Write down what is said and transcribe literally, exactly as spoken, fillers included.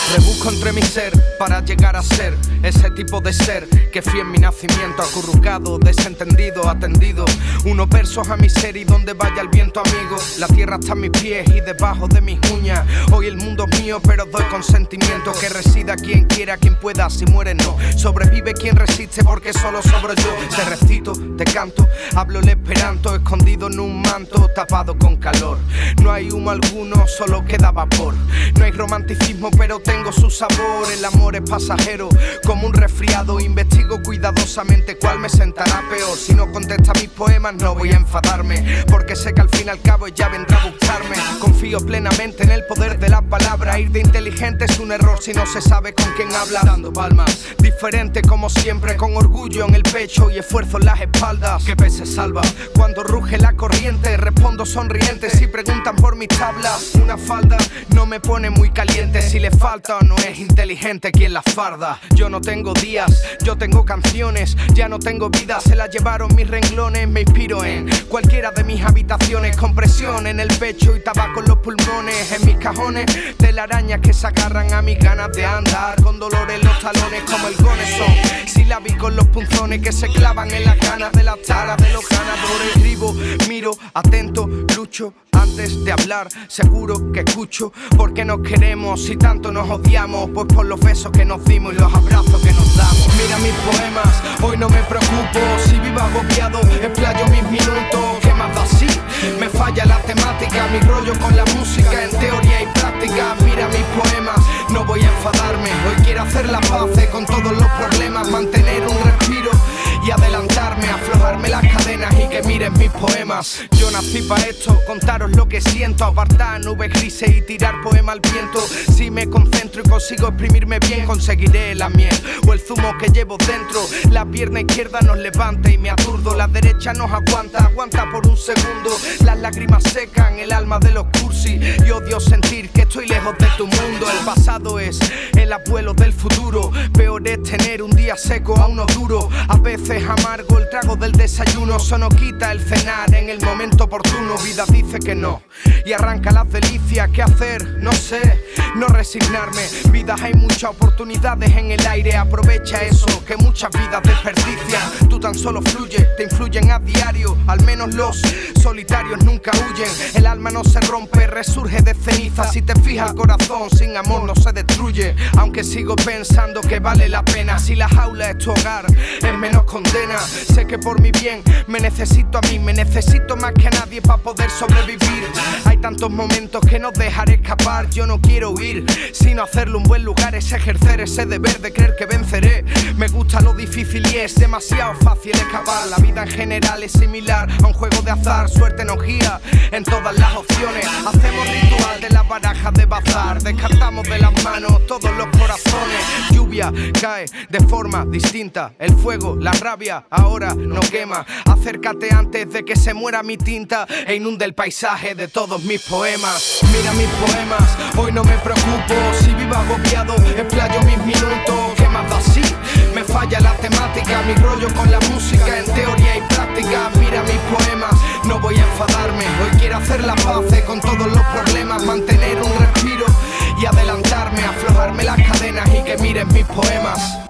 Rebusco entre mi ser para llegar a ser ese tipo de ser que fui en mi nacimiento, acurrucado, desentendido, atendido. Unos versos a mi ser y donde vaya el viento, amigo. La tierra está a mis pies y debajo de mis uñas. Hoy el mundo es mío, pero doy consentimiento. Que resida quien quiera, quien pueda, si muere no. Sobrevive quien resiste, porque solo sobro yo. Te recito, te canto, hablo el esperanto, escondido en un manto, tapado con calor. No hay humo alguno, solo queda vapor. No hay romanticismo, pero tengo su sabor. El amor es pasajero, como un resfriado. Investigo cuidadosamente cuál me sentará peor. Si no contesta mis poemas no voy a enfadarme, porque sé que al fin y al cabo ella vendrá a buscarme. Confío plenamente en el poder de la palabra. Ir de inteligente es un error si no se sabe con quién habla. Dando palmas, diferente como siempre, con orgullo en el pecho y esfuerzo en las espaldas. Que pese salva cuando ruge la corriente. Respondo sonriente si preguntan por mis tablas. Una falda no me pone muy caliente. Si le falta o no es inteligente quien la farda. Yo no tengo días, yo tengo canciones. Ya no tengo vida, se la llevaron mis renglones. Me inspiro en cualquiera de mis habitaciones, con presión en el pecho y tabaco en los pulmones. En mis cajones, telarañas que se agarran a mis ganas de andar, con dolor en los talones como el gonesón. Sílabos con los punzones que se clavan en las ganas de las taras de los ganadores. Escribo, miro, atento, lucho antes de hablar, seguro que escucho. Porque nos queremos si tanto nos odiamos, pues por los besos que nos dimos y los abrazos que nos damos. Mira mis poemas, hoy no me preocupo. Si vivo agobiado, explayo mis minutos. ¿Qué más da si me falla la temática? Mi rollo con la música en teoría y práctica. Mira mis poemas, no voy a enfadarme. Hoy quiero hacer la paz con todos los problemas, mantener un respiro y adelantarme, aflojarme las cadenas y que miren mis poemas. Yo nací pa' esto, contaros lo que siento, apartar nubes grises y tirar poema al viento. Si me concentro y consigo exprimirme bien, conseguiré la miel o el zumo que llevo dentro. La pierna izquierda nos levanta y me aturdo, la derecha nos aguanta, aguanta por un segundo. Las lágrimas secan el alma de los cursis y odio sentir que estoy lejos de tu mundo. El pasado es el abuelo del futuro, peor es tener un día seco a uno duro. A veces amargo el trago del desayuno, eso no quita el cenar en el momento oportuno. Vida dice que no y arranca las delicias. ¿Qué hacer? No sé, no resignarme. Vidas hay muchas oportunidades en el aire, aprovecha eso que muchas vidas desperdician. Tú tan solo fluye, te influyen a diario, al menos los solitarios nunca huyen. El alma no se rompe, resurge de ceniza. Si te fijas el corazón sin amor no se destruye. Aunque sigo pensando que vale la pena, si la jaula es tu hogar es menos condena. Sé que por mi bien me necesito a mí, me necesito más que a nadie para poder sobrevivir. Hay tantos momentos que no dejaré escapar. Yo no quiero huir, sino hacerlo un buen lugar. Es ejercer ese deber de creer que venceré. Me gusta lo difícil y es demasiado fácil escapar. La vida en general es similar a un juego de azar. Suerte nos guía en todas las opciones. Hacemos ritual de las barajas de bazar. Descartamos de las manos todos los corazones. Lluvia cae de forma distinta. El fuego, la rabia, ahora no quema. Acércate antes de que se muera mi tinta e inunde el paisaje de todos mis poemas. Mira mis poemas, hoy no me preocupo. Si vivo agobiado, explayo mis minutos. ¿Qué más da si me falla la temática? Mi rollo con la música en teoría y práctica. Mira mis poemas, no voy a enfadarme. Hoy quiero hacer la paz con todos los problemas, mantener un respiro y adelantarme, aflojarme las cadenas y que miren mis poemas.